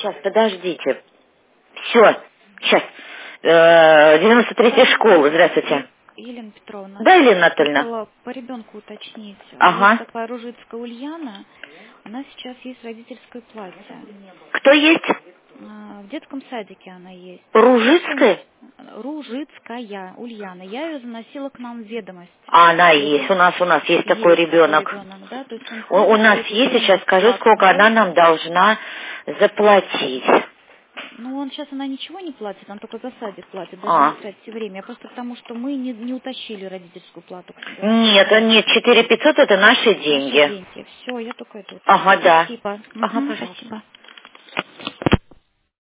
Сейчас, подождите. Все, сейчас. 93-я школа, здравствуйте. Елена Петровна, Да, Елена Анатольевна? хотела по ребенку уточнить. Ага. Есть такая Ружицкая Ульяна, у нас сейчас есть родительское платье. Кто есть? В детском садике она есть. Ружицкая? Ружицкая Ульяна. Я ее заносила к нам в ведомость. А, она есть, у нас есть такой ребенок. Да? То есть он У ходит, нас и есть, время сейчас скажу, платное, сколько да? она нам должна заплатить. Ну, сейчас она ничего не платит, она только за садик платит, до А. 12 время. Просто потому, что мы не утащили родительскую плату к себе. Нет, 4500 это наши Наши деньги. деньги. Все, я только это уточню. Ага, да. Спасибо. Ага, Мгм, пожалуйста. спасибо.